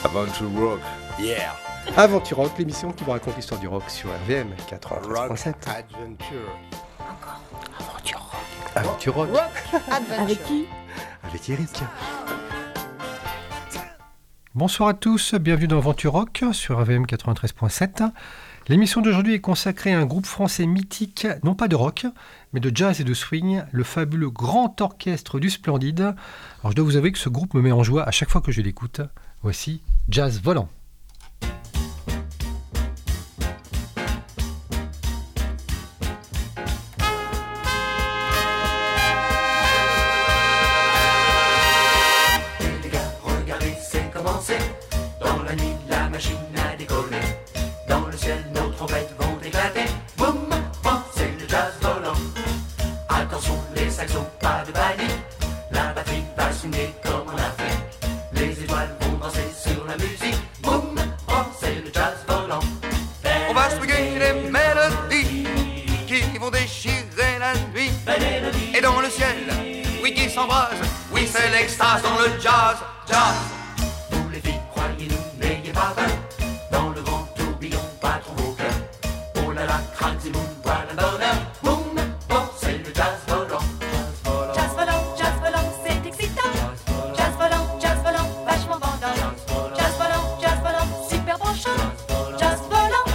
Aventure Rock, yeah. Aventure Rock, l'émission qui vous raconte l'histoire du rock sur RVM 93.7. Adventure. Aventure Rock. Adventure. Avec qui? Avec Eric. Bonsoir à tous, bienvenue dans Aventure Rock sur RVM 93.7. L'émission d'aujourd'hui est consacrée à un groupe français mythique, non pas de rock, mais de jazz et de swing, le fabuleux Grand Orchestre du Splendide. Alors je dois vous avouer que ce groupe me met en joie à chaque fois que je l'écoute. Voici Jazz Volant. Oui, c'est l'extase dans le jazz, jazz. Vous les filles, croyez-nous, n'ayez pas peur. Dans le grand tourbillon, pas trop vos cœurs. Oh là là, cransy boom, voilà le bonheur. Boum, bon, c'est le jazz volant. Jazz volant, c'est excitant. Jazz volant, vachement vendant. Jazz volant, super branchant. Jazz volant,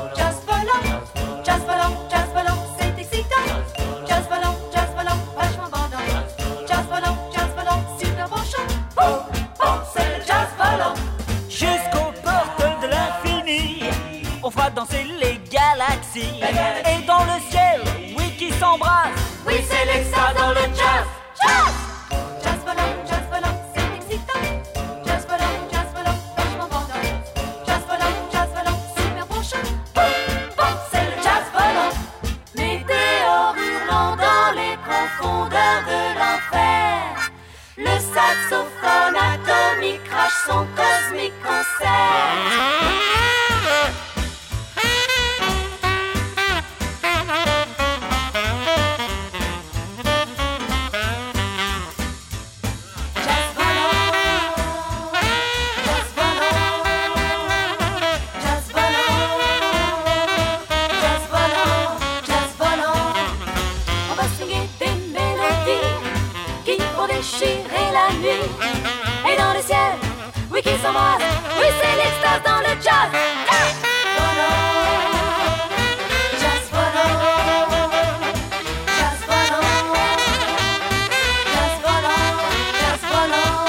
c'est excitant. Jazz volant, vachement vendant. Jazz volant, super branchant. C'est le jazz volant. Jusqu'aux portes de l'infini, on fera danser les galaxies. Et dans le ciel, oui, qui s'embrasse. Oui, c'est l'extase dans le jazz. Jazz volant, c'est excitant. Jazz volant, vachement vendant. Jazz volant, super branchant. C'est le jazz volant. Météore hurlant dans les profondeurs de l'enfer. Le saxophone atomique crache son cosmique concert. Déchirer la nuit. Et dans le ciel, oui, qui s'embrasse. Oui, c'est l'extase dans le jazz. Jazz volant, jazz volant, jazz volant, jazz volant.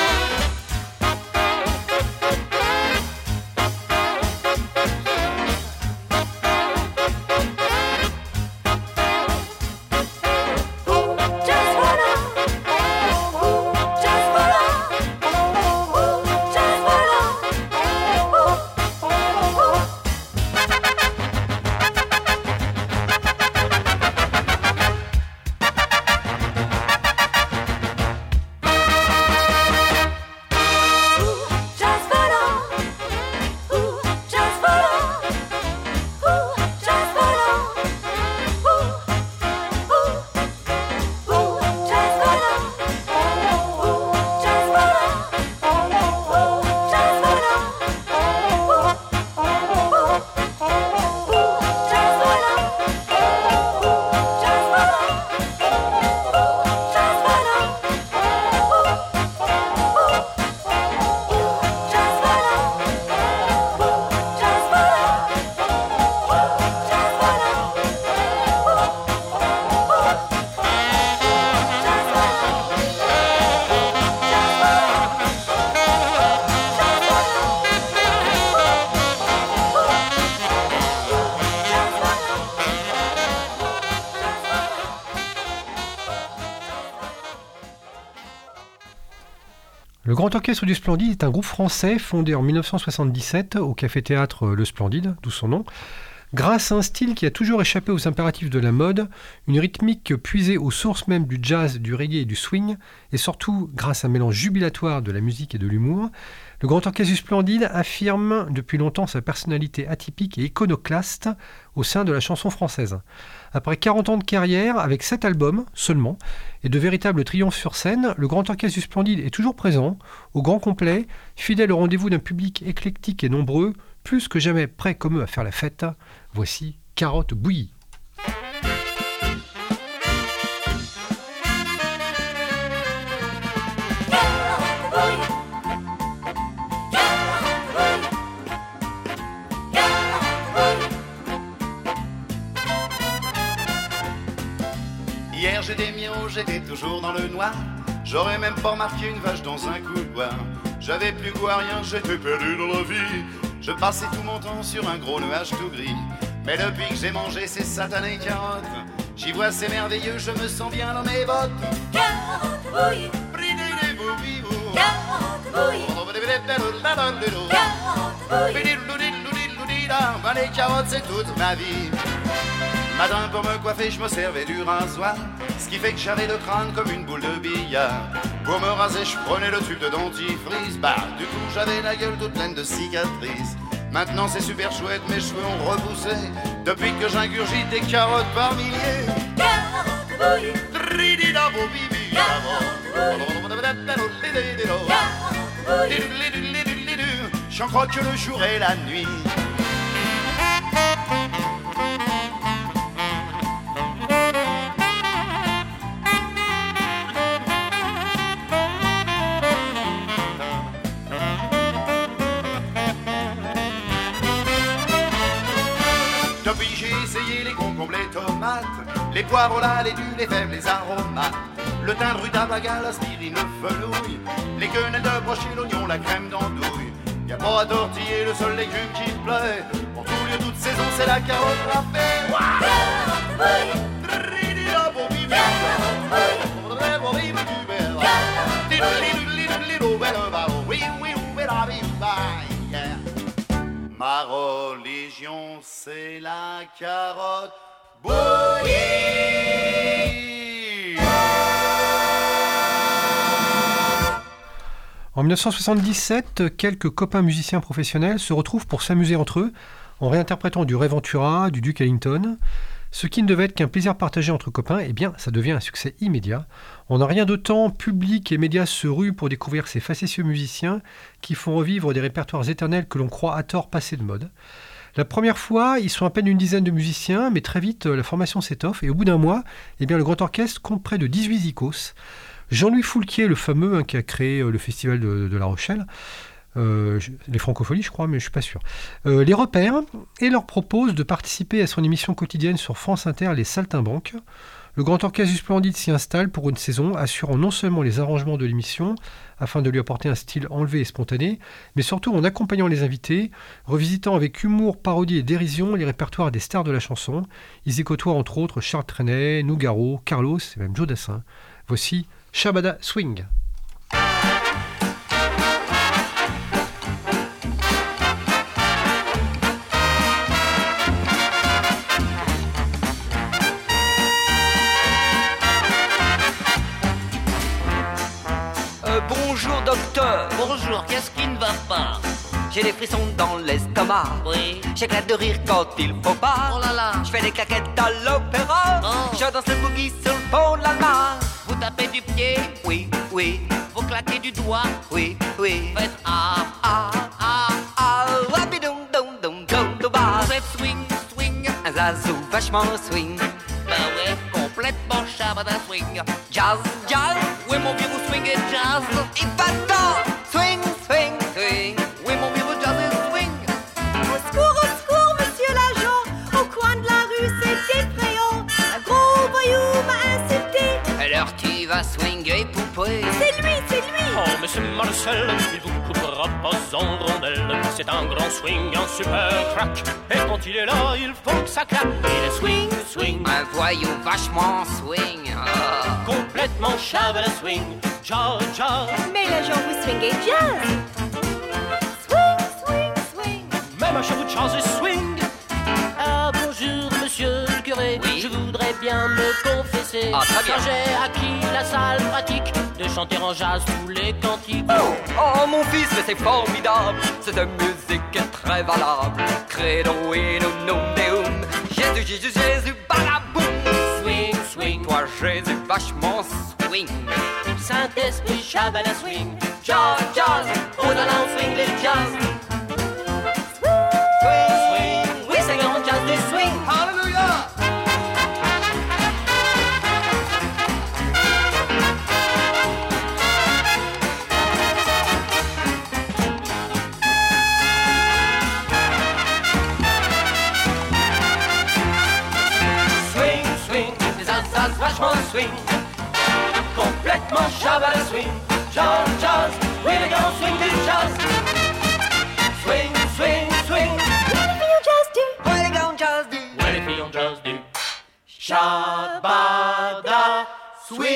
Le Grand Orchestre du Splendide est un groupe français fondé en 1977 au Café-Théâtre Le Splendide, d'où son nom. Grâce à un style qui a toujours échappé aux impératifs de la mode, une rythmique puisée aux sources même du jazz, du reggae et du swing, et surtout grâce à un mélange jubilatoire de la musique et de l'humour, le Grand Orchestre du Splendide affirme depuis longtemps sa personnalité atypique et iconoclaste au sein de la chanson française. Après 40 ans de carrière, avec 7 albums seulement, et de véritables triomphes sur scène, le Grand Orchestre du Splendide est toujours présent, au grand complet, fidèle au rendez-vous d'un public éclectique et nombreux, plus que jamais prêt comme eux à faire la fête. Voici Carotte bouillie. Hier j'ai des miaux, j'étais toujours dans le noir. J'aurais même pas remarqué une vache dans un couloir. J'avais plus goût à rien, j'étais perdu dans la vie. Je passais tout mon temps sur un gros nuage tout gris. Mais depuis que j'ai mangé ces satanées carottes, j'y vois c'est merveilleux, je me sens bien dans mes bottes. Carotte bouillie, carotte bouillie, carotte bouillie. Les carottes c'est toute ma vie. Matin pour me coiffer je me servais du rasoir, ce qui fait que j'avais le crâne comme une boule de billard. Pour me raser je prenais le tube de dentifrice. Bah du coup j'avais la gueule toute pleine de cicatrices. Maintenant c'est super chouette, mes cheveux ont repoussé depuis que j'ingurgite des carottes par milliers. Carotte bouillie, carotte bouillie. J'en crois que le jour et la nuit. Depuis j'ai essayé les concombres, les tomates, les poireaux, là, les dûs, les fèves, les aromates, le thym, le rutabaga, l'aspirine, le fenouil, les quenelles de brochet, l'oignon, la crème d'andouille. Y'a pas à tortiller, le seul légume qui me plaît, pour tout lieu, toute saison, c'est la carotte râpée. Carotte bouillie, ma religion, c'est la carotte bouillie. En 1977, quelques copains musiciens professionnels se retrouvent pour s'amuser entre eux en réinterprétant du Ray Ventura, du Duke Ellington. Ce qui ne devait être qu'un plaisir partagé entre copains, eh bien, ça devient un succès immédiat. En un rien de temps, public et médias se ruent pour découvrir ces facétieux musiciens qui font revivre des répertoires éternels que l'on croit à tort passés de mode. La première fois, ils sont à peine une dizaine de musiciens, mais très vite, la formation s'étoffe et au bout d'un mois, eh bien, le Grand Orchestre compte près de 18 zikos. Jean-Louis Foulquier, le fameux qui a créé le festival de La Rochelle, les Francopholies je crois, mais je suis pas sûr, les repère et leur propose de participer à son émission quotidienne sur France Inter, Les Saltimbanques. Le Grand Orchestre du Splendide s'y installe pour une saison, assurant non seulement les arrangements de l'émission, afin de lui apporter un style enlevé et spontané, mais surtout en accompagnant les invités, revisitant avec humour, parodie et dérision les répertoires des stars de la chanson. Ils y côtoient entre autres Charles Trenet, Nougaro, Carlos et même Joe Dassin. Voici Shabada Swing. Bonjour docteur. Bonjour, qu'est-ce qui ne va pas? J'ai des frissons dans l'estomac. Oui. J'éclate de rire quand il faut pas. Oh là là. Je fais des claquettes à l'opéra. Oh. Je danse le boogie sur le pont de l'Allemagne. Vous tapez du pied, Oui, oui, vous claquez du doigt, oui, oui. faites ah, Ah, ah, ah, wabidoum, doum, doum, doum, doum, bah. vous faites swing, swing. Un zazou vachement swing. Bah ouais, complètement Shabada swing. Jazz, jazz, Oui, mon vieux, vous swingez jazz. et pas-temps. Swing, swing, swing. Oui, mon vieux, vous jazzez swing. Au secours, monsieur l'agent. Au coin de la rue, c'est effrayant. Un gros voyou m'a insulté. Alors tu vas swinger, poupée. C'est lui, c'est lui. Oh, mais c'est Marcel, il vous coupera pas en rondelles. C'est un grand swing, un super crack. Et quand il est là, il faut que ça claque. Il est swing, swing, Un voyou vachement swing. Ah. complètement Shabada swing. Jazz, jazz, Mais l'agent, vous swingez jazz. Swing, swing, swing. même un chez vous jazz et swing. Ah bien me confesser. Ah, très bien. Quand j'ai acquis la sale pratique de chanter en jazz tous les cantiques. Oh mon fils, mais c'est formidable, cette musique est très valable. Credo in unum deum, Jésus, Jésus, Jésus, balaboum. Swing, swing, Toi Jésus, vachement swing. Saint-Esprit, Shabbat swing. Jazz, jazz, on allant swing les jazz. Swing, oui c'est grand jazz du swing. Hallelujah. Swing, swing, les jazz vachement swing. Complètement Shabbat swing. Jazz, jazz, oui les grands swing du jazz. Swing, swing, swing. Ouais, les gars, on jazz du. Ouais les filles ont jazz du Shabbat swing.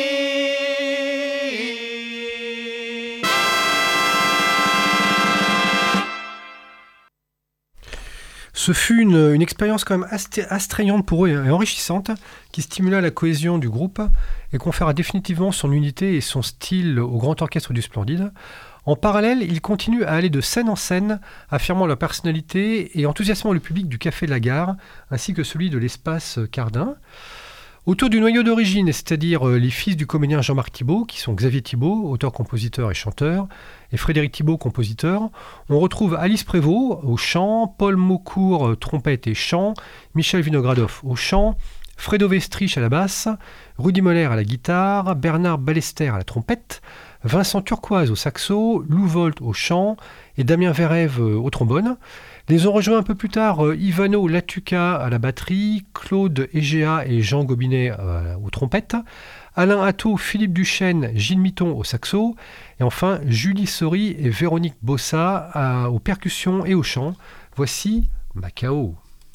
Ce fut une expérience quand même astreignante pour eux et enrichissante, qui stimula la cohésion du groupe et conféra définitivement son unité et son style au grand orchestre du Splendide. En parallèle, ils continuent à aller de scène en scène, affirmant leur personnalité et enthousiasmant le public du Café de la Gare, ainsi que celui de l'Espace Cardin. Autour du noyau d'origine, c'est-à-dire les fils du comédien Jean-Marc Thibault, qui sont Xavier Thibault, auteur-compositeur et chanteur, et Frédéric Thibault, compositeur, on retrouve Alice Prévost au chant, Paul Maucourt, trompette et chant, Michel Vinogradov au chant, Fredo Vestrich à la basse, Rudy Moller à la guitare, Bernard Ballester à la trompette, Vincent Turquoise au saxo, Lou Volt au chant et Damien Verrève au trombone. Les ont rejoints un peu plus tard Ivano Latuca à la batterie, Claude Egea et Jean Gobinet aux trompettes, Alain Atto, Philippe Duchesne, Gilles Mitton au saxo, et enfin Julie Sori et Véronique Bossa aux percussions et au chant. Voici Macao.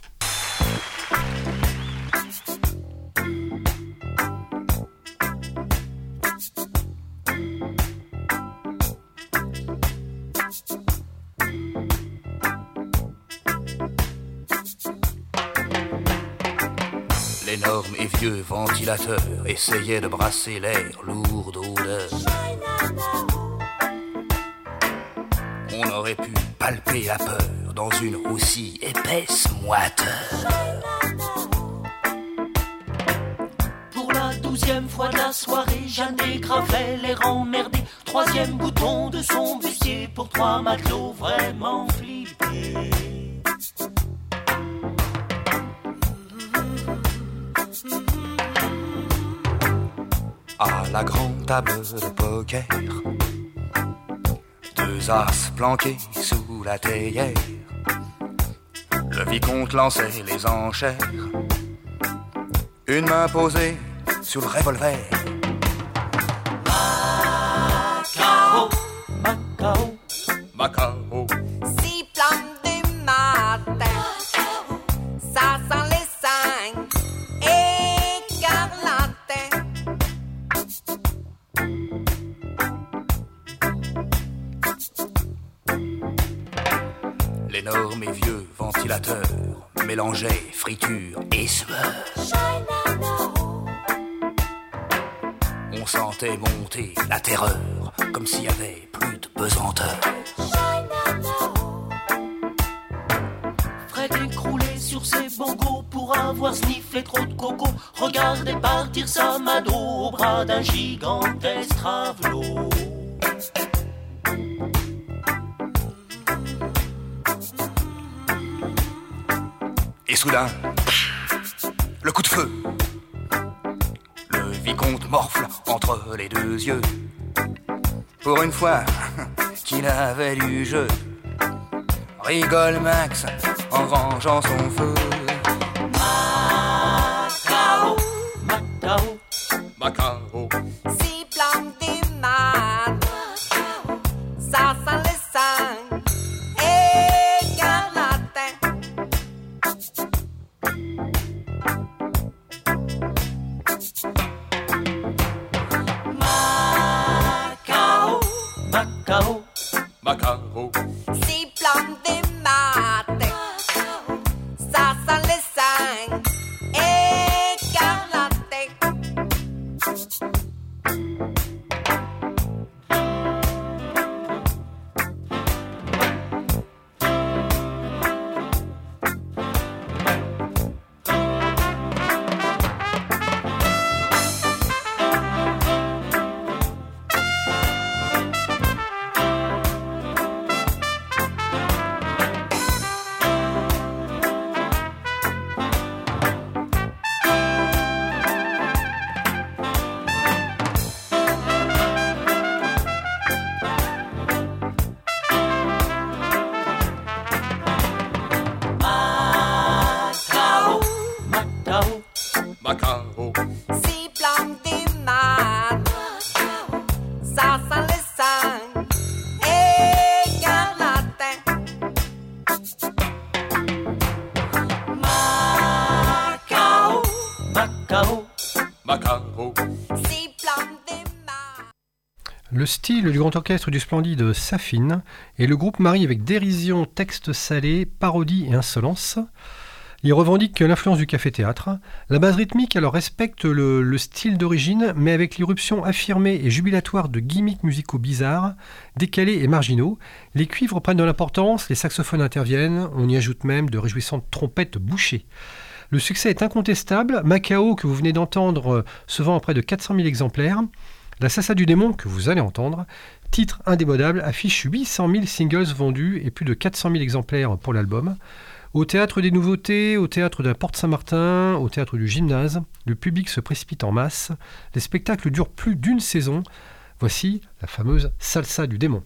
L'énorme et vieux ventilateur essayait de brasser l'air lourd d'odeur. On aurait pu palper la peur dans une aussi épaisse moiteur. Pour la 12e fois de la soirée, Jeanne dégrafait l'air emmerdé. 3e bouton de son bustier pour 3 matelots vraiment flippés. À la grande table de poker, 2 as planqués sous la théière, le vicomte lançait les enchères, une main posée sur le revolver. Macao, Macao, Macao. Si flammes du matin, ça sent les 5 écarlatés. L'énorme et vieux ventilateur mélangeait friture et sueur. On sentait monter la terreur, comme s'il y avait plus de pesanteur. Fred écroulé sur ses bongos pour avoir sniffé trop de coco. Regardez partir sa mado au bras d'un gigantesque travelot. Et soudain, le coup de feu. Le vicomte morfle entre les 2 yeux. Pour une fois qu'il avait du jeu, rigole Max en rangeant son feu. Macao, Macao, Macao. Si flammes du matin, ça sent les 5 écarlatés. Macao, Macao, Macao. Si flammes du matin, ça sent les 5 écarlatés. Le style du grand orchestre du splendide s'affine et le groupe marie avec dérision, texte salé, parodie et insolence. Il revendique l'influence du café-théâtre. La base rythmique alors respecte le style d'origine, mais avec l'irruption affirmée et jubilatoire de gimmicks musicaux bizarres, décalés et marginaux. Les cuivres prennent de l'importance, les saxophones interviennent, on y ajoute même de réjouissantes trompettes bouchées. Le succès est incontestable. Macao, que vous venez d'entendre, se vend à près de 400 000 exemplaires. La Salsa du démon, que vous allez entendre, titre indémodable, affiche 800 000 singles vendus et plus de 400 000 exemplaires pour l'album. Au Théâtre des Nouveautés, au Théâtre de la Porte-Saint-Martin, au Théâtre du Gymnase, le public se précipite en masse. Les spectacles durent plus d'une saison. Voici la fameuse Salsa du démon.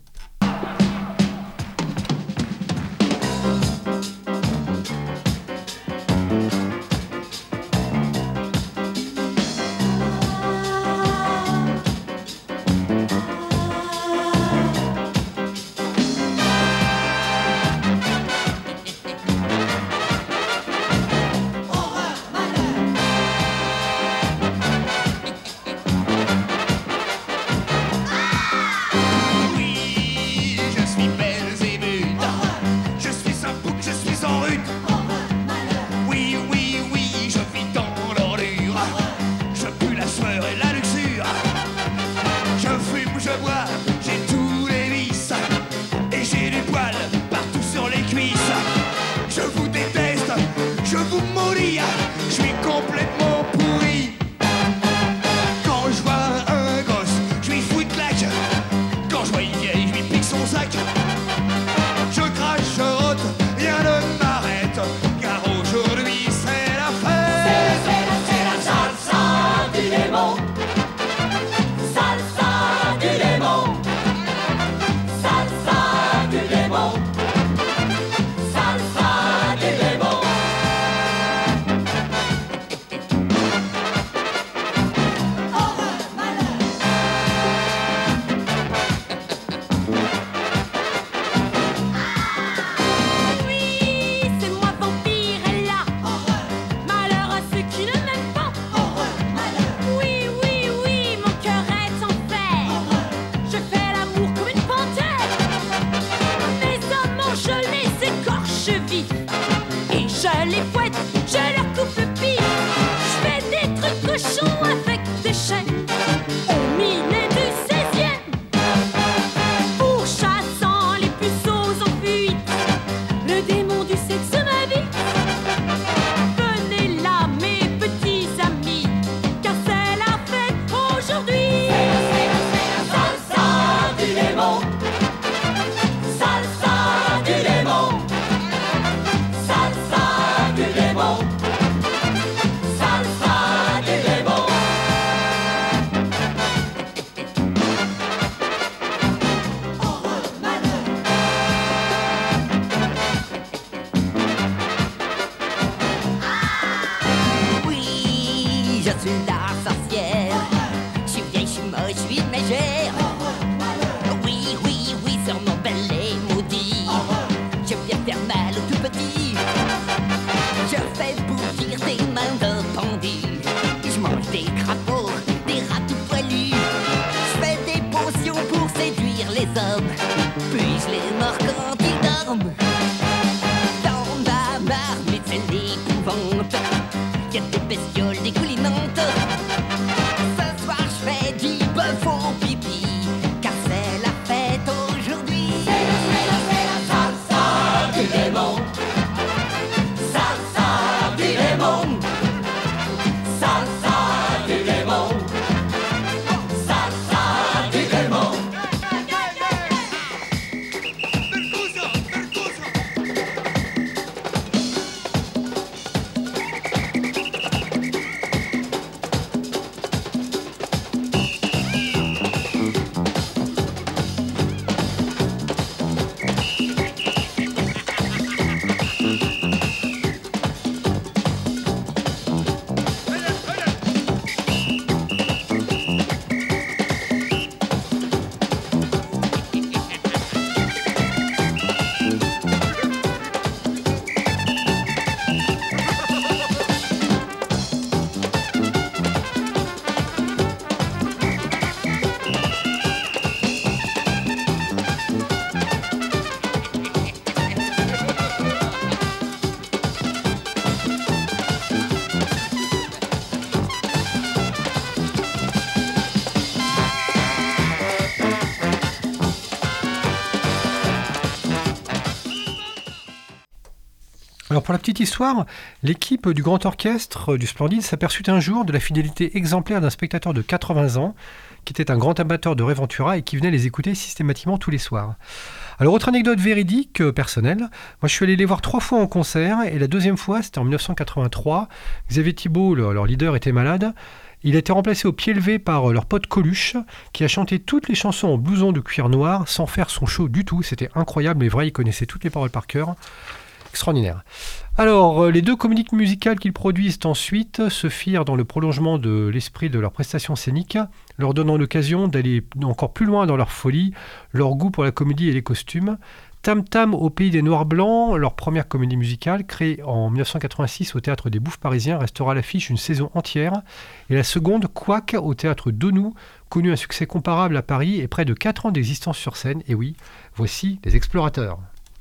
Alors pour la petite histoire, l'équipe du Grand Orchestre du Splendide s'aperçut un jour de la fidélité exemplaire d'un spectateur de 80 ans, qui était un grand amateur de Ray Ventura et qui venait les écouter systématiquement tous les soirs. Alors autre anecdote véridique, personnelle, moi je suis allé les voir 3 fois en concert, et la deuxième fois c'était en 1983, Xavier Thibault, leur leader, était malade. Il a été remplacé au pied levé par leur pote Coluche, qui a chanté toutes les chansons en blouson de cuir noir, sans faire son show du tout. C'était incroyable, mais vrai, il connaissait toutes les paroles par cœur. Extraordinaire. Alors, les 2 comédies musicales qu'ils produisent ensuite se firent dans le prolongement de l'esprit de leur prestation scénique, leur donnant l'occasion d'aller encore plus loin dans leur folie, leur goût pour la comédie et les costumes. Tam Tam au pays des Noirs Blancs, leur première comédie musicale, créée en 1986 au Théâtre des Bouffes Parisiens, restera à l'affiche une saison entière. Et la seconde, Quack, au Théâtre Donou, connu un succès comparable à Paris et près de 4 ans d'existence sur scène. Et oui, voici les Explorateurs.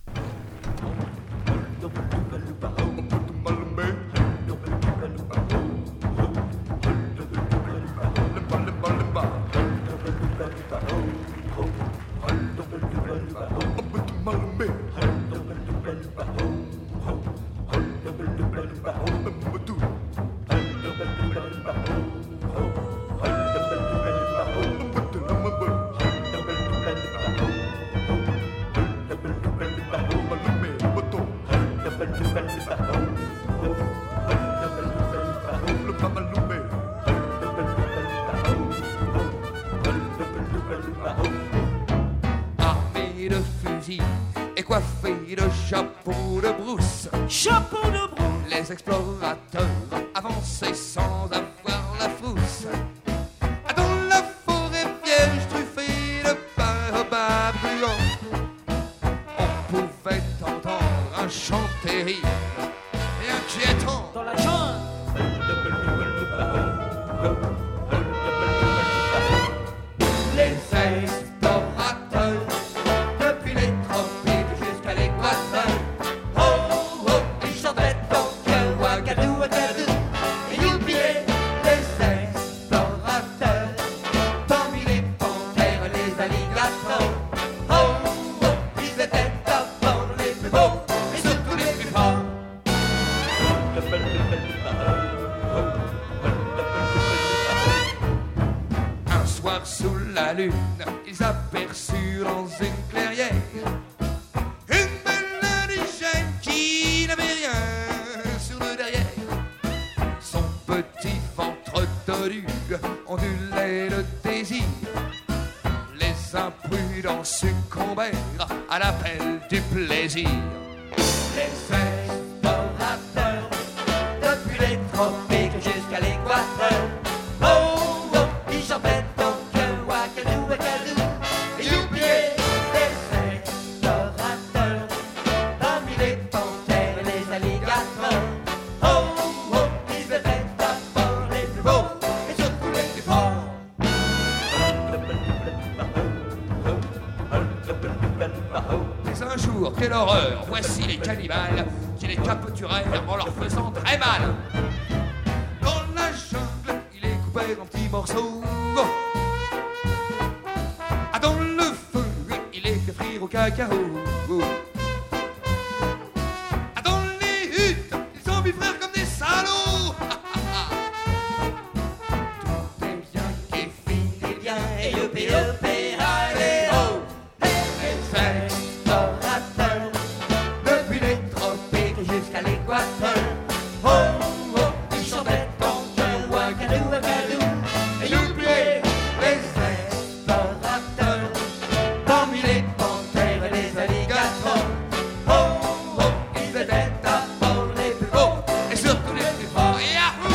Armé de fusil et coiffé de chapeau de brousse, Chapeau de brousse, les explorateurs avançaient sans avoir la frousse. Dans la forêt vierge truffée de baobabs brûlants, on pouvait entendre un chant terrible et inquiétant. dans la jungle. Les explorateurs, depuis les tropiques jusqu'à l'équateur, oh oh, ils chantaient donc Ouagadou, Ouagadou. Et youpié, les explorateurs, parmi les panthères, les alligators, oh oh, ils étaient d'abord les plus beaux et surtout les plus forts. Un soir sous la lune, ils aperçurent dans une clairière une belle indigène qui n'avait rien sur le derrière. Son petit ventre tordu ondulait le désir. Les imprudents succombèrent à l'appel du plaisir. Les explorateurs, depuis les tropiques jusqu'à l'équateur, oh oh, ils chantaient donc Ouagadou, Ouagadou. Et youpié, les explorateurs, parmi les panthères et les alligators, oh oh, ils étaient d'abord les plus beaux et surtout les plus forts. Mais un jour, quelle horreur, voici les cannibales qui les capturèrent en leur faisant très mal. Dans la jungle, ils les coupèrent en petits morceaux. Ah, dans le feu, ils les firent frire au cacao. Ah, dans les huttes, ils s'embiffrèrent comme des salauds. Tout est bien qui finit bien, et youpi youpi, allez ho. Les explorateurs, depuis les tropiques jusqu'à l'équateur, oh oh, ils chantaient donc Ouagadou, Ouagadou. Et youpi, les explorateurs, parmi les panthères et les alligators, oh oh, ils étaient d'abord les plus beaux et surtout les plus forts. Yahoo!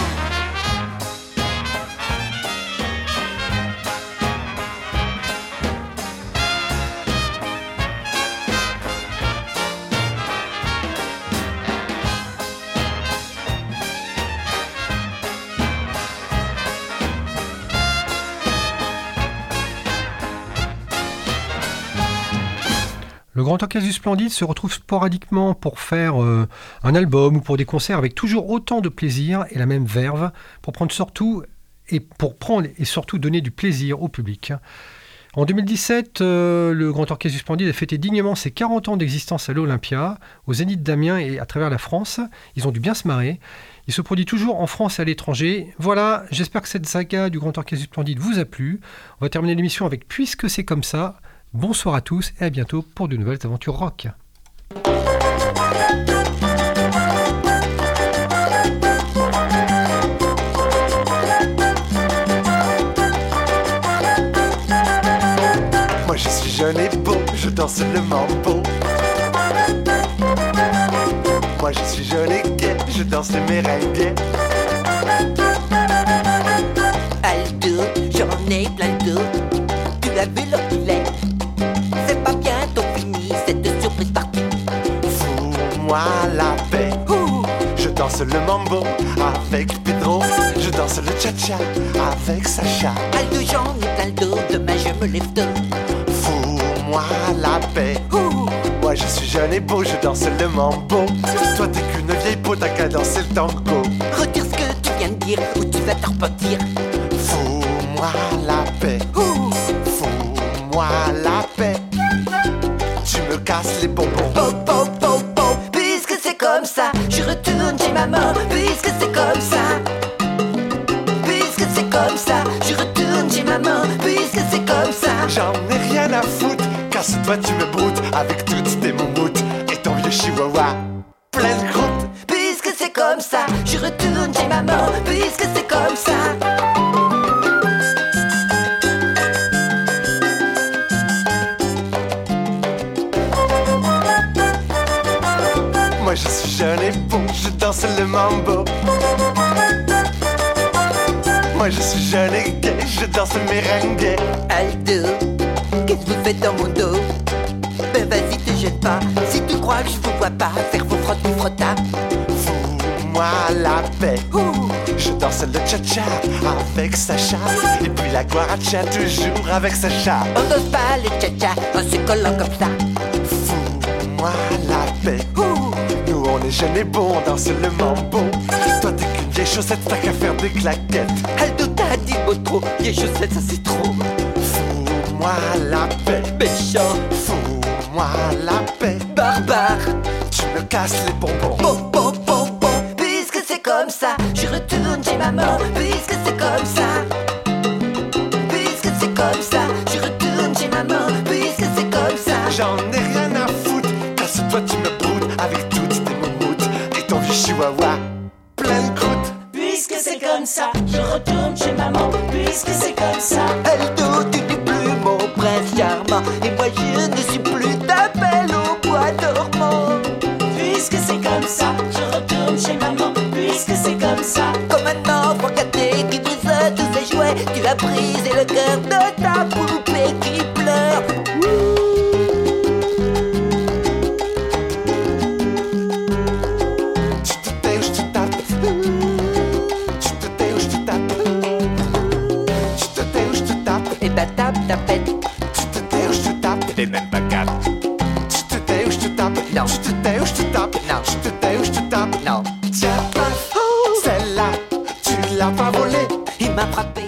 Le Grand Orchestre du Splendide se retrouve sporadiquement pour faire un album ou pour des concerts avec toujours autant de plaisir et la même verve pour prendre surtout et surtout donner du plaisir au public. En 2017, le Grand Orchestre du Splendide a fêté dignement ses 40 ans d'existence à l'Olympia, au Zénith d'Amiens et à travers la France. Ils ont dû bien se marrer. Il se produit toujours en France et à l'étranger. Voilà, j'espère que cette saga du Grand Orchestre du Splendide vous a plu. On va terminer l'émission avec Puisque c'est comme ça. Bonsoir à tous et à bientôt pour de nouvelles aventures rock. Moi je suis jeune et beau, je danse le mambo. Moi je suis jeune et gai, je danse le merengue. Aldo, j'en ai plein le dos. Tu as vu l'heure qu'il est? C'est pas bientôt fini cette surprise partie. Fous-moi la paix. Je danse le mambo avec Pedro. Je danse le cha-cha avec Sacha. Aldo, j'en ai plein le dos. Demain je me lève tôt. Fous-moi la paix. Moi je suis jeune et beau, je danse le mambo. Toi t'es qu'une vieille peau, t'as qu'à danser le tango. Retire ce que tu viens de dire ou tu vas te repentir. Fous-moi la paix. Fous-moi la paix. Tu me casses les bonbons. Po, po, po, po. Puisque c'est comme ça, je retourne chez maman. Puisque c'est comme ça. Puisque c'est comme ça, je retourne chez maman. Puisque c'est comme ça. J'en ai rien à foutre. Casse-toi, tu me broutes avec toutes tes moumoutes et ton vieux chihuahua plein de croûte. Puisque c'est comme ça, je retourne chez maman. Puisque c'est comme ça. Moi je suis jeune et beau, je danse le mambo. Moi je suis jeune et gai, je danse le merengue. Aldo, qu'est-ce que vous faites dans mon dos? Ben vas-y, te jette pas. Si tu crois que je vous vois pas faire vos frotti-frotta. Fous-moi la paix. Je danse le cha-cha avec Sacha. Et puis la guaracha toujours avec Sacha. On danse pas le cha-cha en se collant comme ça. Fous-moi la paix. Nous on est jeunes et beaux, on danse le mambo. Toi t'es qu'une vieille chaussette, t'as qu'à faire des claquettes. Aldo t'as dit beau trop, vieille chaussette ça c'est trop. Fous-moi la paix. Méchant. Fous-moi la paix. Barbare. Tu me casses les bonbons. Bon, bon, bon, bon. Puisque c'est comme ça, je retourne chez maman. Puisque c'est comme ça. Puisque c'est comme ça, je retourne chez maman. Puisque c'est comme ça. J'en ai rien à foutre. Casse-toi, tu me broutes avec toutes tes moumoutes et ton vieux chihuahua plein de croûte. Puisque c'est comme ça, je retourne chez maman. Puisque c'est comme ça. Aldo, tu n'es plus mon prince charmant. Et moi je ne suis plus ta belle au bois dormant. Puisque c'est comme ça, je retourne chez maman. Puisque c'est comme ça. Comme un enfant gâté qui brise tous ses jouets. Tu as brisé le cœur de ta poupée qui pleure. Tu te tais ou je te tape. Tu te tais ou je te tape. Tu te tais ou je te tape. Et bah tape, tapette. Tu te tais ou je te tape. T'es même pas cap. Tu te tais ou je te tape. Non. Tu te tais ou je te tape. Non. Tu te tais ou je te tape. Non. Tiens, paf, celle-là, tu l'as pas volée. Il m'a frappé.